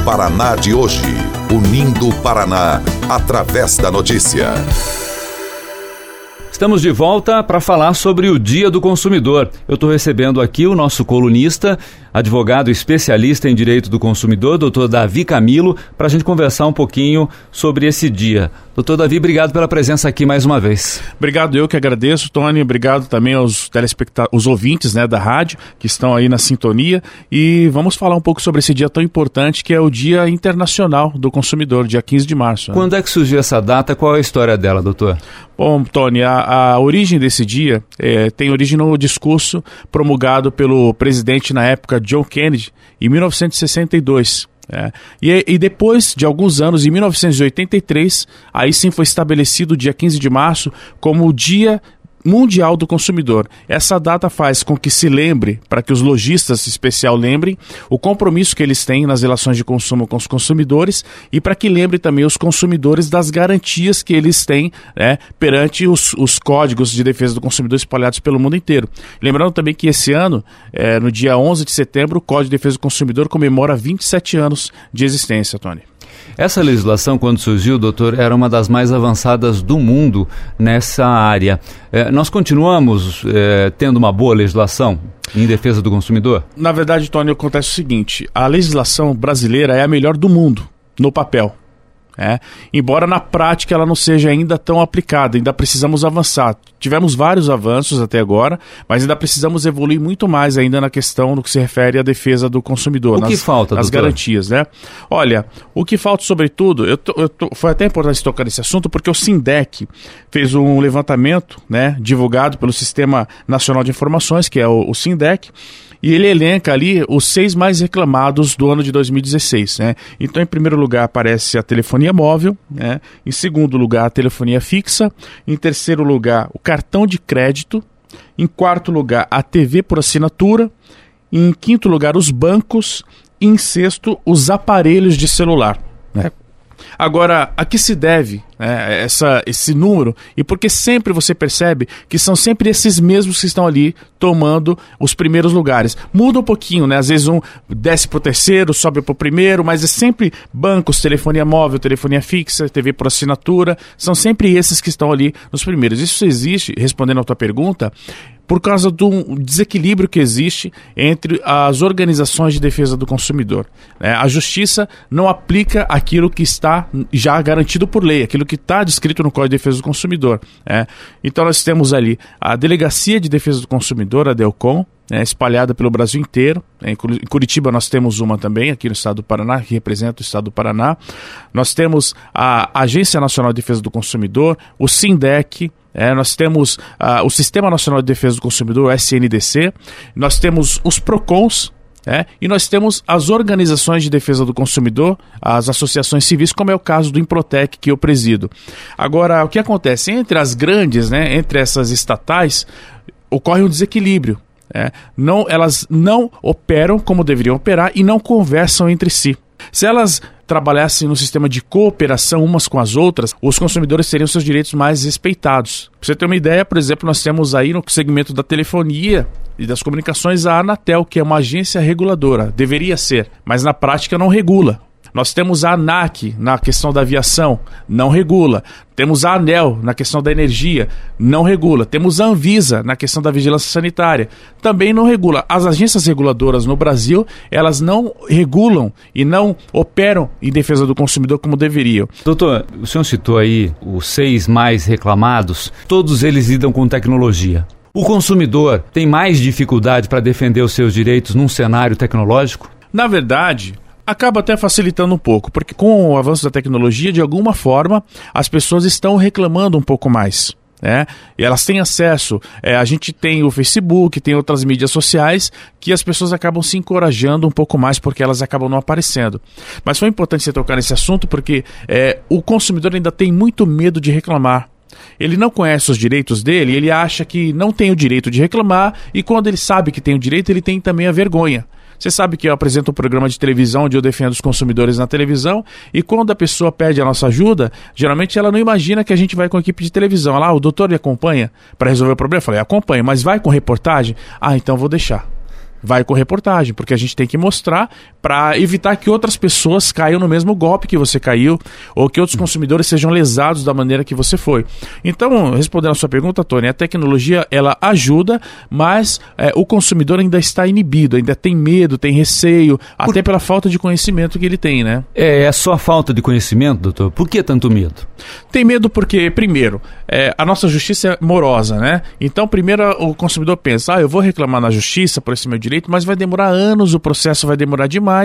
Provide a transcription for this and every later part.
Paraná de hoje. Unindo o Paraná através da notícia. Estamos de volta para falar sobre o Dia do Consumidor. Eu estou recebendo aqui o nosso colunista, advogado especialista em direito do consumidor, doutor Davi Camilo, para a gente conversar um pouquinho sobre esse dia. Doutor Davi, obrigado pela presença aqui mais uma vez. Obrigado, eu que agradeço, Tony. Obrigado também aos os ouvintes, né, da rádio que estão aí na sintonia. E vamos falar um pouco sobre esse dia tão importante que é o Dia Internacional do Consumidor, dia 15 de março. Né? Quando é que surgiu essa data? Qual é a história dela, doutor? Bom, Tony, a origem desse dia tem origem no discurso promulgado pelo presidente na época, John Kennedy, em 1962. E depois de alguns anos, em 1983, aí sim foi estabelecido o dia 15 de março como o Dia Mundial do Consumidor. Essa data faz com que se lembre, para que os lojistas em especial lembrem, o compromisso que eles têm nas relações de consumo com os consumidores e para que lembre também os consumidores das garantias que eles têm, né, perante os códigos de defesa do consumidor espalhados pelo mundo inteiro. Lembrando também que esse ano, no dia 11 de setembro, o Código de Defesa do Consumidor comemora 27 anos de existência, Tony. Essa legislação, quando surgiu, doutor, era uma das mais avançadas do mundo nessa área. Nós continuamos tendo uma boa legislação em defesa do consumidor? Na verdade, Tony, acontece o seguinte: a legislação brasileira é a melhor do mundo, no papel. Embora na prática ela não seja ainda tão aplicada, ainda precisamos avançar. Tivemos vários avanços até agora, mas ainda precisamos evoluir muito mais ainda na questão no que se refere à defesa do consumidor. O que falta, nas garantias, né? Olha, o que falta sobretudo, foi até importante tocar nesse assunto, porque o SINDEC fez um levantamento, né, divulgado pelo Sistema Nacional de Informações, que é o SINDEC, e ele elenca ali os 6 mais reclamados do ano de 2016. Né? Então, em primeiro lugar, aparece a telefonia móvel, né? Em segundo lugar, a telefonia fixa, em terceiro lugar, o cartão de crédito, em quarto lugar, a TV por assinatura, em quinto lugar, os bancos, e em sexto, os aparelhos de celular. Né? Agora, a que se deve, né, esse número? E porque sempre você percebe que são sempre esses mesmos que estão ali tomando os primeiros lugares. Muda um pouquinho, né? Às vezes um desce para o terceiro, sobe para o primeiro, mas é sempre bancos, telefonia móvel, telefonia fixa, TV por assinatura, são sempre esses que estão ali nos primeiros. Isso existe, respondendo a tua pergunta, por causa do desequilíbrio que existe entre as organizações de defesa do consumidor. A justiça não aplica aquilo que está já garantido por lei, aquilo que está descrito no Código de Defesa do Consumidor. Então nós temos ali a Delegacia de Defesa do Consumidor, a DELCON, espalhada pelo Brasil inteiro. Em Curitiba nós temos uma também, aqui no estado do Paraná, que representa o estado do Paraná. Nós temos a Agência Nacional de Defesa do Consumidor, o SINDEC, nós temos o Sistema Nacional de Defesa do Consumidor, o SNDC, nós temos os PROCONs, e nós temos as organizações de defesa do consumidor, as associações civis, como é o caso do Improtec, que eu presido. Agora, o que acontece? Entre as grandes, entre essas estatais, ocorre um desequilíbrio. Elas não operam como deveriam operar e não conversam entre si. Se elas trabalhassem no sistema de cooperação umas com as outras, os consumidores teriam seus direitos mais respeitados. Para você ter uma ideia, por exemplo, nós temos aí no segmento da telefonia e das comunicações a Anatel, que é uma agência reguladora. Deveria ser, mas na prática não regula. Nós temos a ANAC na questão da aviação, não regula. Temos a ANEEL na questão da energia, não regula. Temos a Anvisa na questão da vigilância sanitária, também não regula. As agências reguladoras no Brasil, elas não regulam e não operam em defesa do consumidor como deveriam. Doutor, o senhor citou aí os 6 mais reclamados, todos eles lidam com tecnologia. O consumidor tem mais dificuldade para defender os seus direitos num cenário tecnológico? Na verdade, acaba até facilitando um pouco, porque com o avanço da tecnologia, de alguma forma, as pessoas estão reclamando um pouco mais. E elas têm acesso, a gente tem o Facebook, tem outras mídias sociais, que as pessoas acabam se encorajando um pouco mais porque elas acabam não aparecendo. Mas foi importante você tocar nesse assunto porque o consumidor ainda tem muito medo de reclamar. Ele não conhece os direitos dele, ele acha que não tem o direito de reclamar e quando ele sabe que tem o direito, ele tem também a vergonha. Você sabe que eu apresento um programa de televisão onde eu defendo os consumidores na televisão e quando a pessoa pede a nossa ajuda, geralmente ela não imagina que a gente vai com a equipe de televisão. Ela, o doutor me acompanha para resolver o problema? Eu falei, acompanha, mas vai com reportagem? Então vou deixar. vai com reportagem, porque a gente tem que mostrar para evitar que outras pessoas caiam no mesmo golpe que você caiu, ou que outros consumidores sejam lesados da maneira que você foi. Então, respondendo a sua pergunta, Tony, a tecnologia ela ajuda, mas o consumidor ainda está inibido, ainda tem medo, tem receio, até pela falta de conhecimento que ele tem, né? É só falta de conhecimento, doutor? Por que tanto medo? Tem medo porque, primeiro, a nossa justiça é morosa, né? Então, primeiro o consumidor pensa, eu vou reclamar na justiça por esse meu direito, mas vai demorar anos, o processo vai demorar demais.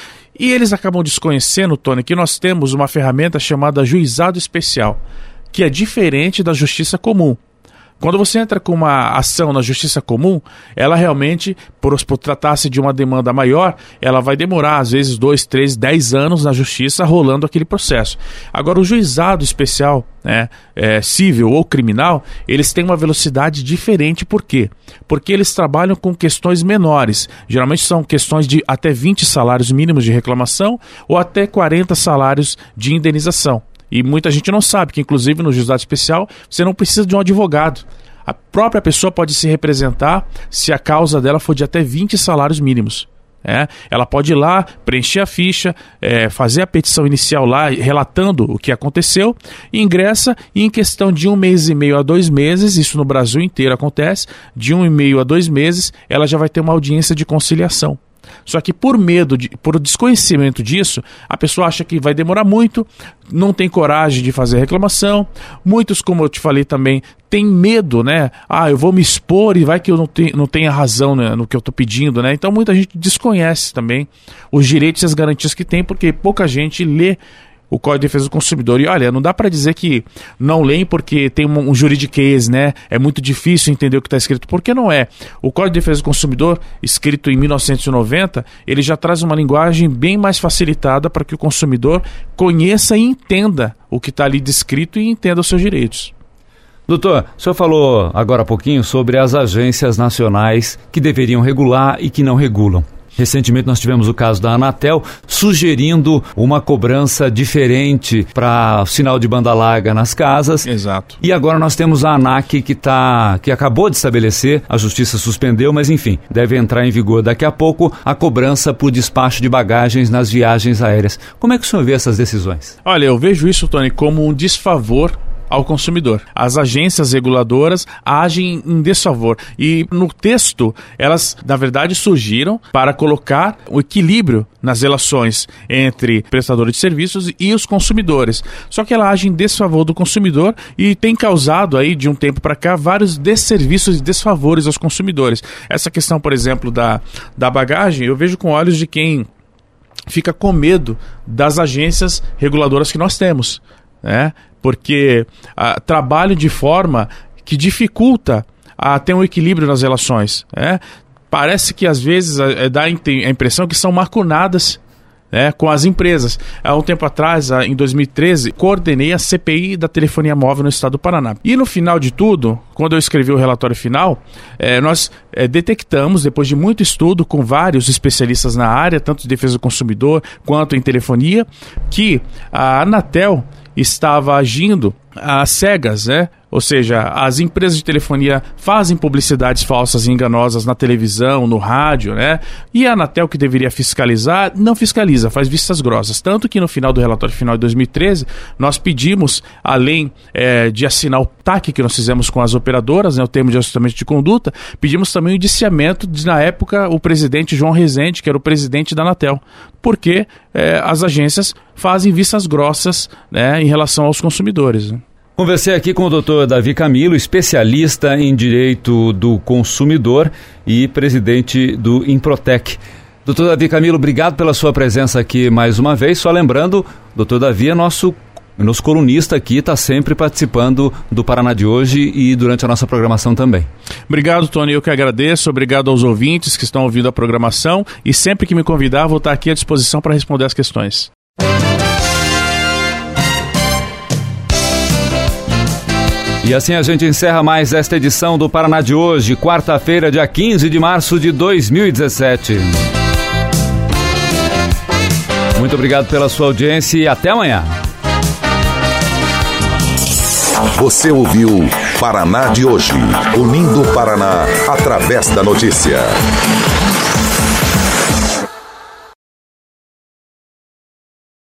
E eles acabam desconhecendo, Tony, que nós temos uma ferramenta chamada juizado especial, que é diferente da justiça comum. Quando você entra com uma ação na justiça comum, ela realmente, por tratar-se de uma demanda maior, ela vai demorar, às vezes, 2, 3, 10 anos na justiça rolando aquele processo. Agora, o juizado especial, né, civil ou criminal, eles têm uma velocidade diferente. Por quê? Porque eles trabalham com questões menores. Geralmente são questões de até 20 salários mínimos de reclamação ou até 40 salários de indenização. E muita gente não sabe que, inclusive, no juizado especial, você não precisa de um advogado. A própria pessoa pode se representar se a causa dela for de até 20 salários mínimos. Ela pode ir lá, preencher a ficha, fazer a petição inicial lá, relatando o que aconteceu, e ingressa, e em questão de 1 mês e meio a 2 meses, isso no Brasil inteiro acontece, de 1 e meio a 2 meses, ela já vai ter uma audiência de conciliação. Só que por medo, por desconhecimento disso, a pessoa acha que vai demorar muito, não tem coragem de fazer reclamação. Muitos, como eu te falei também, têm medo, né? Eu vou me expor e vai que eu não tenha razão, né, no que eu estou pedindo, né? Então muita gente desconhece também os direitos e as garantias que tem, porque pouca gente lê o Código de Defesa do Consumidor. E olha, não dá para dizer que não leem porque tem um juridiquês, né? É muito difícil entender o que está escrito. Porque não é. O Código de Defesa do Consumidor, escrito em 1990, ele já traz uma linguagem bem mais facilitada para que o consumidor conheça e entenda o que está ali descrito e entenda os seus direitos. Doutor, o senhor falou agora há pouquinho sobre as agências nacionais que deveriam regular e que não regulam. Recentemente nós tivemos o caso da Anatel sugerindo uma cobrança diferente para sinal de banda larga nas casas. Exato. E agora nós temos a ANAC que acabou de estabelecer, a justiça suspendeu, mas enfim, deve entrar em vigor daqui a pouco a cobrança por despacho de bagagens nas viagens aéreas. Como é que o senhor vê essas decisões? Olha, eu vejo isso, Tony, como um desfavor ao consumidor. As agências reguladoras agem em desfavor. E no texto, elas, na verdade, surgiram para colocar o equilíbrio nas relações entre prestadores de serviços e os consumidores. Só que ela age em desfavor do consumidor e tem causado aí, de um tempo para cá, vários desserviços e desfavores aos consumidores. Essa questão, por exemplo, da bagagem, eu vejo com olhos de quem fica com medo das agências reguladoras que nós temos, né? Porque trabalham de forma que dificulta ter um equilíbrio nas relações. Parece que às vezes dá a impressão que são macunadas, com as empresas. Há um tempo atrás, em 2013, coordenei a CPI da telefonia móvel no estado do Paraná. E no final de tudo, quando eu escrevi o relatório final, nós detectamos, depois de muito estudo com vários especialistas na área, tanto de defesa do consumidor quanto em telefonia, que a Anatel estava agindo às cegas, Ou seja, as empresas de telefonia fazem publicidades falsas e enganosas na televisão, no rádio, E a Anatel, que deveria fiscalizar, não fiscaliza, faz vistas grossas. Tanto que no final do relatório final de 2013, nós pedimos, além de assinar o TAC que nós fizemos com as operadoras, o termo de ajustamento de conduta, pedimos também o indiciamento de, na época, o presidente João Rezende, que era o presidente da Anatel, porque as agências fazem vistas grossas, em relação aos consumidores. Conversei aqui com o Dr. Davi Camilo, especialista em direito do consumidor e presidente do Improtec. Dr. Davi Camilo, obrigado pela sua presença aqui mais uma vez. Só lembrando, Dr. Davi é nosso colunista aqui, está sempre participando do Paraná de Hoje e durante a nossa programação também. Obrigado, Tony, eu que agradeço. Obrigado aos ouvintes que estão ouvindo a programação e sempre que me convidar, vou estar aqui à disposição para responder as questões. E assim a gente encerra mais esta edição do Paraná de Hoje, quarta-feira, dia 15 de março de 2017. Muito obrigado pela sua audiência e até amanhã. Você ouviu Paraná de hoje, unindo o Paraná através da notícia.